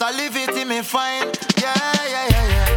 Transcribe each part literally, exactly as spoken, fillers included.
Quality me fine. Yeah, yeah, yeah, yeah.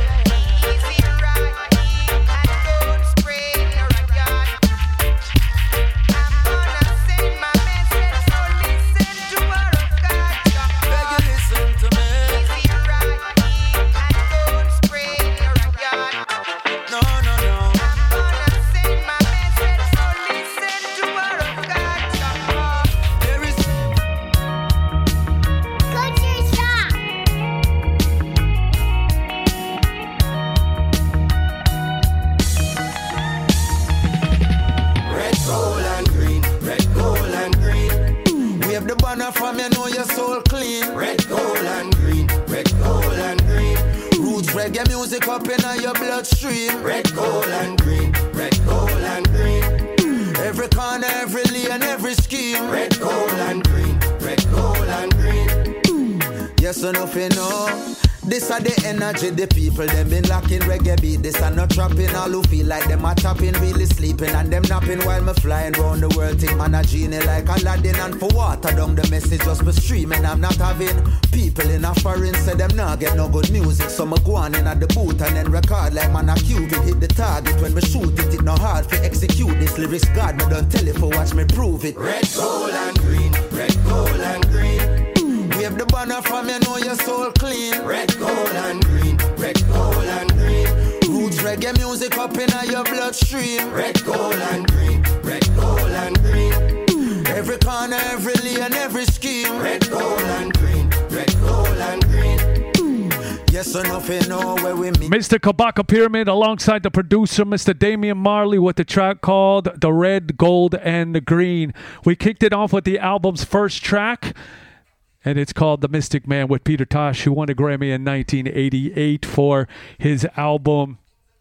From you know your soul clean. Red, gold and green. Red, gold and green. Roots reggae music up in your bloodstream. Red, gold and green. Red, gold and green. Every corner, every lane, every scheme. Red, gold and green. Red, gold and green. Yes or nothing, no. This are the energy, the people, them been locking reggae beat. This are not trapping, all who feel like them are tapping, really sleeping, and them napping while me flying round the world. Think man a genie like Aladdin, and for water down the message just be streaming. I'm not having people in a foreign say them not get no good music. So me go on in at the booth and then record like man a Cupid. Hit the target when me shoot it, it no hard to execute this lyrics. God me don't tell it for watch me prove it. Red, gold and green, red, gold and green. Wave the banner from you know your soul clean. Red, gold and green, red, gold and green. Roots reggae music up in your bloodstream. Red, gold and green, red, gold and green. Every corner, every lane, every scheme. Red, gold and green, red, gold and green. Yes or nothing, know where we meet. Mister Kabaka Pyramid alongside the producer, Mister Damian Marley, with the track called The Red, Gold, and the Green. We kicked it off with the album's first track, and it's called The Mystic Man with Peter Tosh, who won a Grammy in nineteen eighty-eight for his album,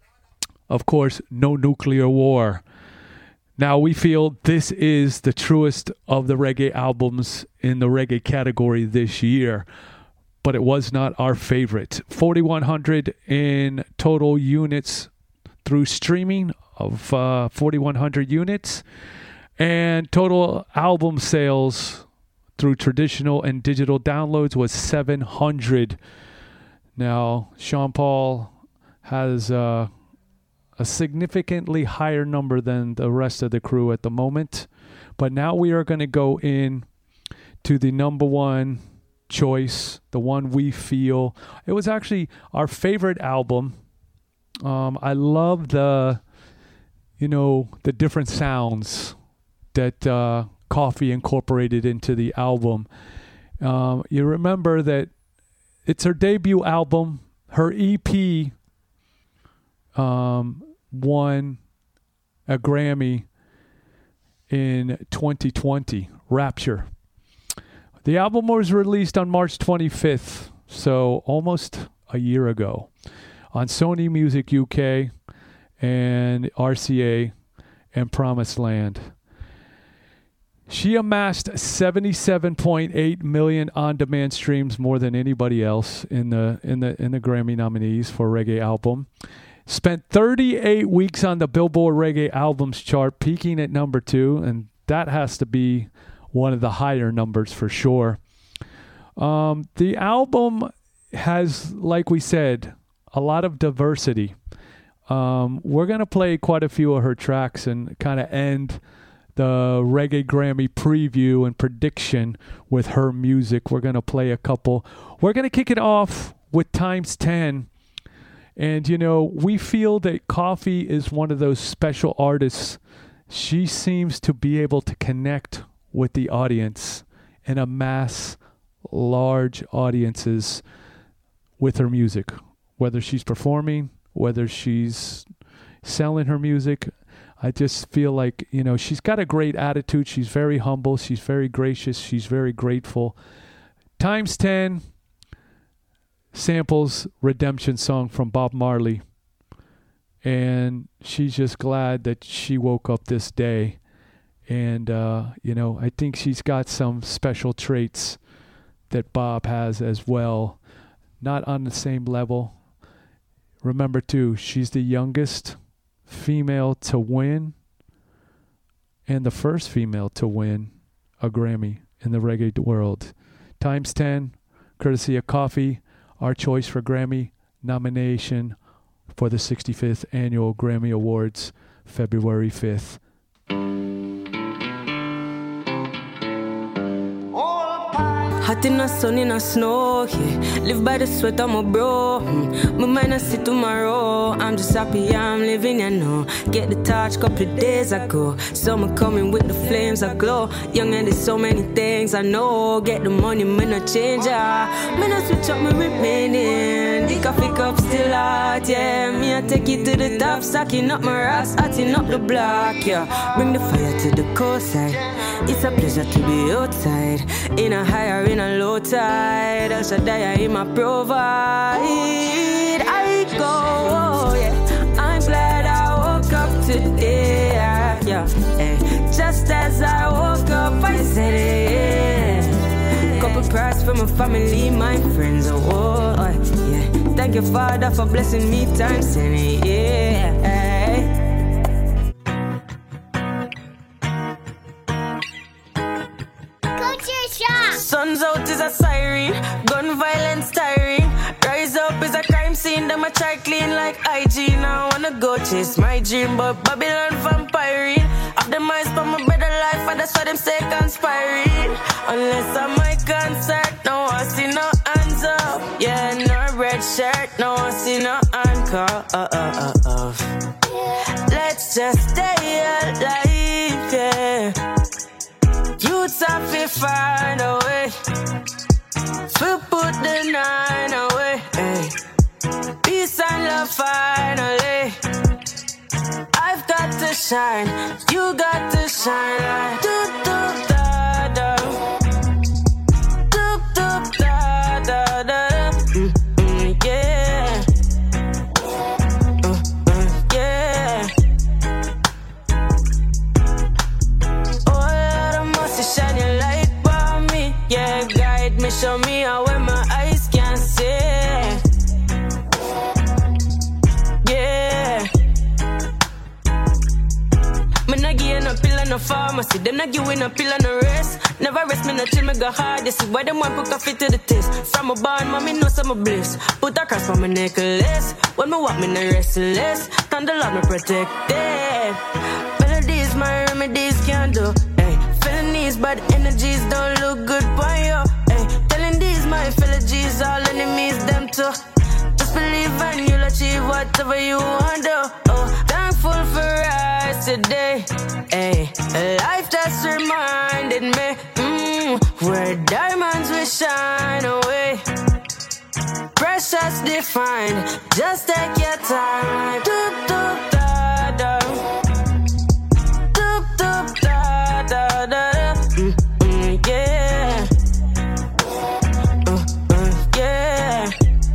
of course, No Nuclear War. Now, we feel this is the truest of the reggae albums in the reggae category this year, but it was not our favorite. forty-one hundred in total units through streaming of uh, forty-one hundred units, and total album sales through traditional and digital downloads was seven hundred. Now, Sean Paul has uh, a significantly higher number than the rest of the crew at the moment. But now we are going to go in to the number one choice, the one we feel. It was actually our favorite album. Um, I love the, you know, the different sounds that uh, Coffee incorporated into the album. Um, you remember that it's her debut album. Her E P um, won a Grammy in twenty twenty, Rapture. The album was released on March twenty-fifth, so almost a year ago, on Sony Music U K and R C A and Promised Land. She amassed seventy-seven point eight million on-demand streams, more than anybody else in the in the in the Grammy nominees for Reggae Album. Spent thirty-eight weeks on the Billboard Reggae Albums chart, peaking at number two, and that has to be one of the higher numbers for sure. Um, the album has, like we said, a lot of diversity. Um, we're going to play quite a few of her tracks and kind of end the Reggae Grammy preview and prediction with her music. We're going to play a couple. We're going to kick it off with Times ten. And, you know, we feel that Coffee is one of those special artists. She seems to be able to connect with the audience and amass large audiences with her music, whether she's performing, whether she's selling her music. I just feel like, you know, she's got a great attitude. She's very humble. She's very gracious. She's very grateful. Times ten samples Redemption Song from Bob Marley. And she's just glad that she woke up this day. And, uh, you know, I think she's got some special traits that Bob has as well. Not on the same level. Remember, too, she's the youngest female to win and the first female to win a Grammy in the reggae world. Times ten, courtesy of Coffee. our choice for Grammy nomination for the sixty-fifth Annual Grammy Awards, February fifth. Hot in the sun, in the snow, yeah. Live by the sweat of my bro. Mm. My mind I see tomorrow. I'm just happy I'm living, you know. Get the touch couple of days ago. Summer coming with the flames I glow. Young and there's so many things I know. Get the money, me no change, ah. Me no switch up, me remaining. The coffee cup still hot, yeah. Me I take it to the top, stacking up my rocks, hotting up the block, yeah. Bring the fire to the coastside. It's a pleasure to be outside. In a higher, in a low tide. El Shaddai in my provide. I go, oh, yeah. I'm glad I woke up today, yeah, yeah. Hey. Just as I woke up, I said it, yeah. Couple prayers for my family, my friends, oh, oh, yeah. Thank you, Father, for blessing me times ten, yeah. Hey. Sun's out is a siren, gun violence tiring. Rise up is a crime scene, them a try clean like hygiene. I wanna go chase my dream, but Babylon vampiring. Have them eyes for my better life, and that's why them stay conspiring. Unless I'm my concert, no I see no hands up. Yeah, no red shirt, no I see no handcuff. Uh, uh, uh, uh. Let's just stay alive, yeah. Youths have to find a way to put the nine away, hey. Peace and love finally. I've got to shine, you got to shine like doop doop da da, doop doop da da da, mm, mm, yeah, uh, uh, yeah. Shine your light by me, yeah, guide me, show me how where my eyes can see, yeah. Me not give no pill and no pharmacy, them not give no pill and no rest. Never rest, me no chill, me go hard, you see why them want put coffee to the taste. From a barn, mommy know some bliss. Put a cross on my necklace, when me walk me no restless. Turn the Lord me protected. Melodies my remedies can't do. Feeling these bad energies don't look good for you. Hey, telling these my fellow G's, all enemies, them too. Just believe and you'll achieve whatever you want to. Oh, thankful for us today. Hey, a life that's reminded me, mm, where diamonds will shine away. Precious defined, just take your time. Doop, doop, da, da. Doop, doop, da, da, da. Mm, mm, yeah. Uh, uh, yeah.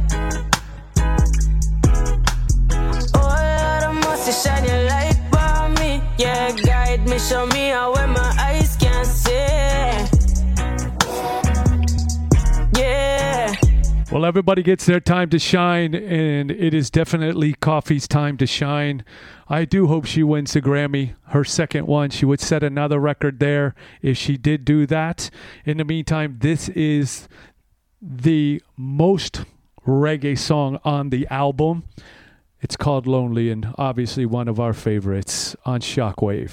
Oh, Lord, I must shine your light by me. Yeah, guide me, show me how where my eyes can see. Yeah. Well, everybody gets their time to shine, and it is definitely Coffee's time to shine. I do hope she wins the Grammy, her second one. She would set another record there if she did do that. In the meantime, this is the most reggae song on the album. It's called Lonely, and obviously one of our favorites on Shockwave.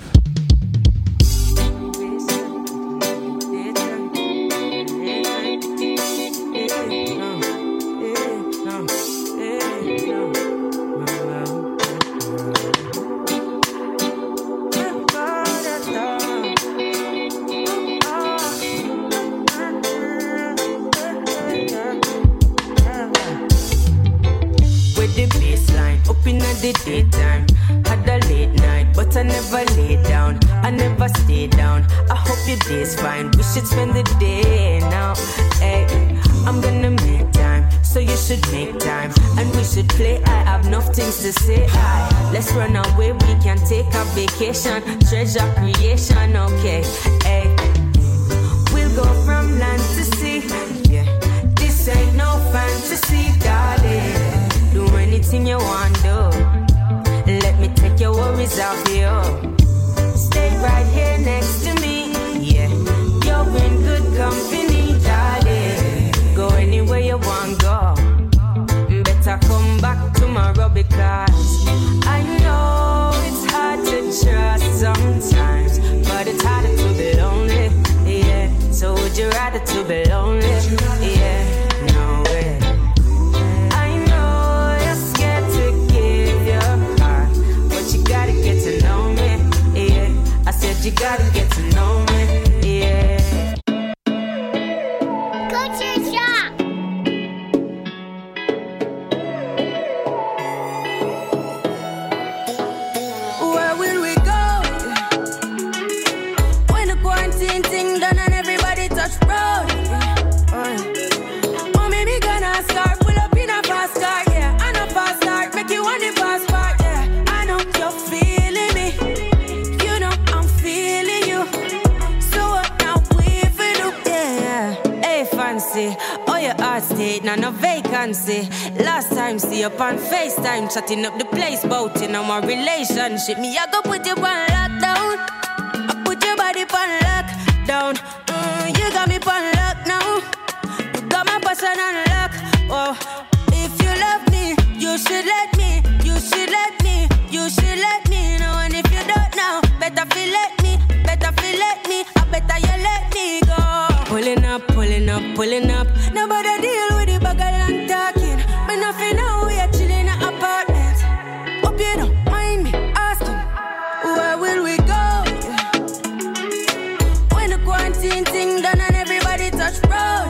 The daytime, had a late night, but I never lay down, I never stay down. I hope your day's fine, we should spend the day now. Hey, I'm gonna make time, so you should make time, and we should play. I have enough things to say. Aye, let's run away, we can take a vacation, treasure creation, okay. Hey, we'll go from land to sea. Yeah, this ain't no fantasy, darling. Do anything you want, do. Let me take your worries off you. Stay right here next to me. Yeah, you're in good company, darling. Go anywhere you want, go. and no vacancy. Last time, see you on FaceTime, chatting up the place, bout in our relationship. Me, I go put you on lockdown. I put your body on lockdown. Mm, you got me on lock now. You got my passion on lock. Oh, if you love me, you should let me. You should let me. You should let me know. And if you don't know, better feel let me. Better feel let me. I better you let me go. Pulling up, pulling up, pulling up. Nobody deal with the bagel and talking. Me nothing know we are chilling in an apartment. Hope you don't mind me asking, where will we go? When the quarantine thing done and everybody touch road.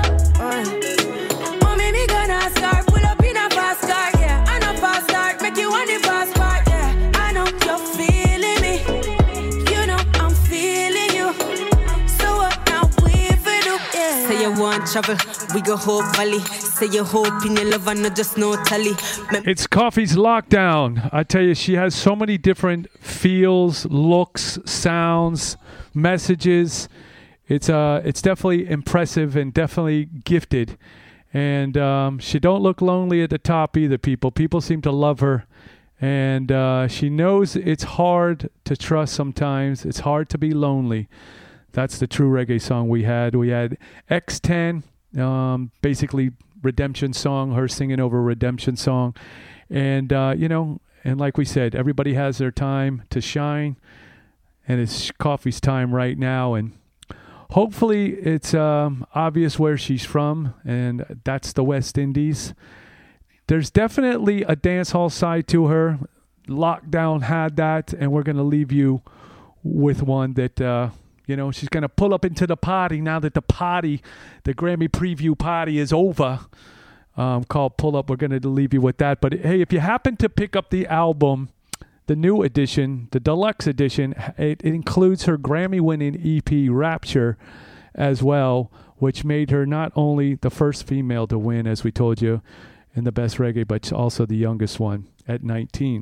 Oh, me, me gonna start. Pull up in a fast car, yeah. I know fast start. Make you want the fast part, yeah. I know you're feeling me. You know I'm feeling you. So what now we for do, yeah. Say you want travel, we go Hope Valley. Say you hope in your love and not just no tally. It's Coffee's Lockdown. I tell you, she has so many different feels, looks, sounds, messages. It's uh, it's definitely impressive and definitely gifted. And um, she don't look lonely at the top either, people. People seem to love her. And uh, she knows it's hard to trust sometimes. It's hard to be lonely. That's the true reggae song we had. We had X ten, um, basically redemption song, her singing over a redemption song. And, uh, you know, and like we said, everybody has their time to shine. And it's Coffee's time right now. And hopefully it's um, obvious where she's from, and that's the West Indies. There's definitely a dance hall side to her. Lockdown had that, and we're going to leave you with one that, uh, you know, she's going to pull up into the party now that the party, the Grammy preview party is over, um, called Pull Up. We're going to leave you with that. But, hey, if you happen to pick up the album, the new edition, the deluxe edition, it, it includes her Grammy-winning E P, Rapture, as well, which made her not only the first female to win, as we told you, in the best reggae, but also the youngest one at nineteen.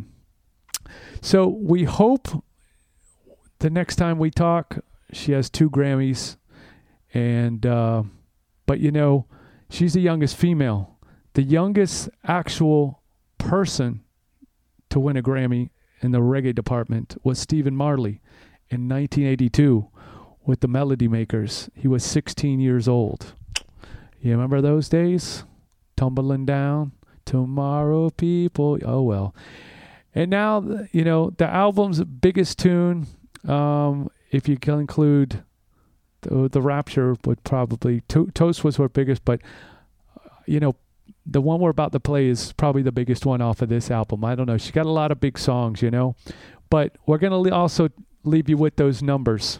So we hope the next time we talk, she has two Grammys. And, uh, but, you know, she's the youngest female. The youngest actual person to win a Grammy in the reggae department was Stephen Marley in nineteen eighty-two with the Melody Makers. He was sixteen years old. You remember those days? Tumbling down, tomorrow people. Oh, well. And now, you know, the album's biggest tune, um, if you can include the, the Rapture, would probably, to- Toast was her biggest, but, uh, you know, the one we're about to play is probably the biggest one off of this album. I don't know. She got a lot of big songs, you know. But we're going to also leave you with those numbers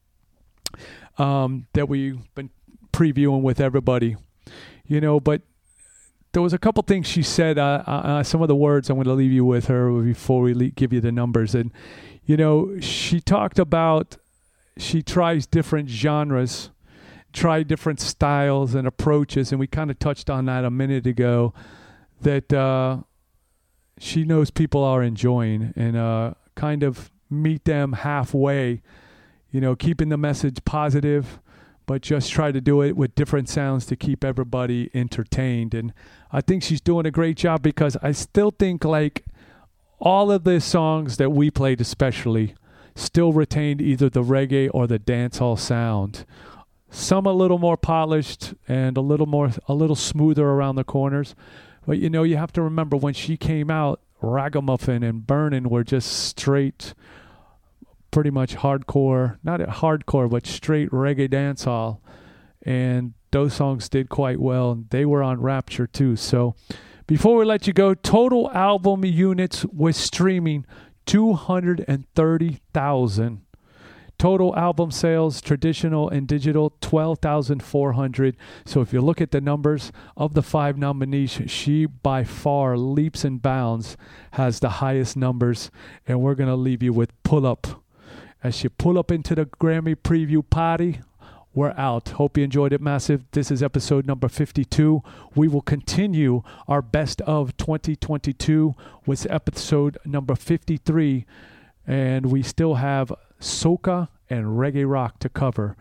um, that we've been previewing with everybody. You know, but there was a couple things she said. Uh, uh, some of the words I'm going to leave you with her before we le- give you the numbers. And, you know, she talked about she tries different genres, try different styles and approaches, and we kind of touched on that a minute ago, that uh, she knows people are enjoying, and uh, kind of meet them halfway, you know, keeping the message positive, but just try to do it with different sounds to keep everybody entertained. And I think she's doing a great job, because I still think like all of the songs that we played especially still retained either the reggae or the dancehall sound. Some a little more polished and a little more, a little smoother around the corners. But, you know, you have to remember when she came out, Ragamuffin and Burnin' were just straight, pretty much hardcore, not hardcore, but straight reggae dancehall. And those songs did quite well. They were on Rapture too. So before we let you go, total album units with streaming, two hundred thirty thousand. Total album sales, traditional and digital, twelve thousand four hundred. So if you look at the numbers of the five nominees, she by far leaps and bounds has the highest numbers. And we're going to leave you with Pull Up. As you pull up into the Grammy preview party, we're out. Hope you enjoyed it, Massive. This is episode number fifty-two. We will continue our best of twenty twenty-two with episode number fifty-three. And we still have soca and reggae rock to cover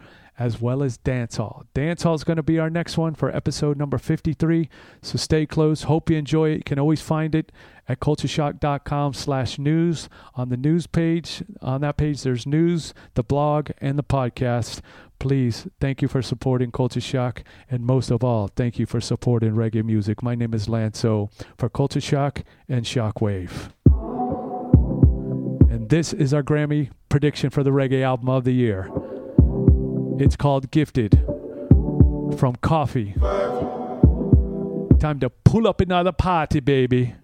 as well as dancehall. Dancehall is going to be our next one for episode number fifty-three, so stay close. Hope you enjoy it. You can always find it at cultureshock.com slash news. On the news page, on that page, there's news, the blog, and the podcast. Please, thank you for supporting Culture Shock, and most of all, thank you for supporting reggae music. My name is Lanzo for Culture Shock and Shockwave. And this is our Grammy prediction for the reggae album of the year. It's called Gifted from Coffee. Time to pull up another party, baby.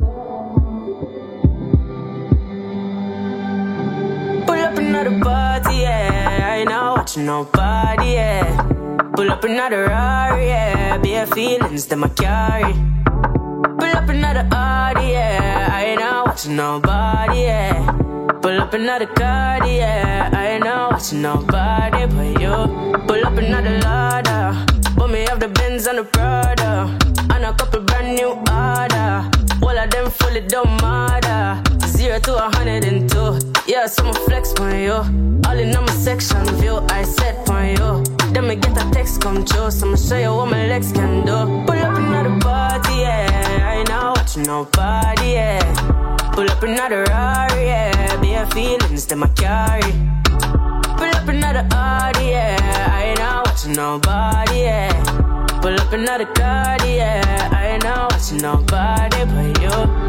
Pull up another party, yeah. I ain't not watching nobody, yeah. Pull up another Rari, yeah. Bare feelings that I carry. Pull up another Audi, yeah. I ain't not watching nobody, yeah. Pull up another card, yeah. I ain't not watching nobody but you. Pull up another ladder. But me have the Benz and the Prada. And a couple brand new order. All of them fully don't matter. Zero to a hundred and two. Yeah, so I'ma flex on you. All in on my section view, I set on you. Then me get a text come true, so I'ma show you what my legs can do. Pull up another party, yeah. I ain't not watching nobody, yeah. Pull up another Rari, yeah. Bare feelings that I carry. Pull up another Audi, yeah. I ain't not watching nobody, yeah. Pull up another card, yeah. I ain't not watching nobody but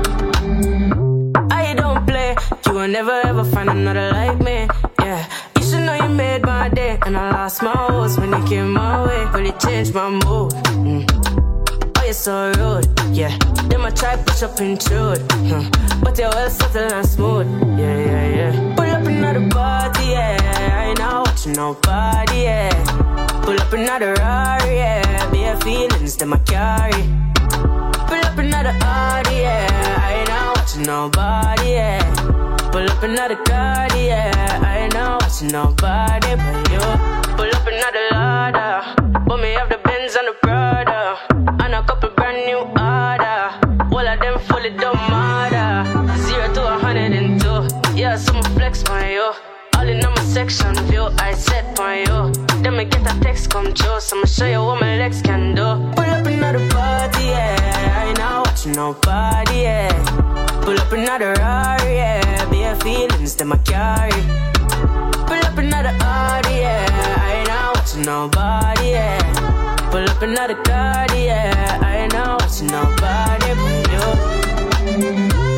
you. I don't play. You will never ever find another like me, yeah. You should know you made my day. And I lost my horse when you came my way. But it changed my mood, mm. Oh, you're so rude, yeah. Then I try push up intrude, huh. But you're well subtle and smooth, yeah, yeah, yeah. Pull up another party, yeah. I ain't not watching nobody, yeah. Pull up another Rari, yeah. Bare feelings that I carry. Pull up another Audi, yeah. I ain't not watching nobody, yeah. Pull up another card, yeah. I ain't not watching nobody but you. Pull up another ladder. But me have the Benz and the Prada. And a couple brand new order. All of them fully don't matter. Zero to a hundred and two. Yeah, so I'ma flex on you. All in on my section view, I set on you. Then me get a text come true, so I'ma show you what my legs can do. Pull up another party, yeah. I ain't not watching nobody, yeah. Pull up another Rari, yeah. Bare feelings that I carry. Pull up another Audi, yeah. I ain't not watching nobody, yeah. Pull up another card, yeah. I ain't not watching nobody but you.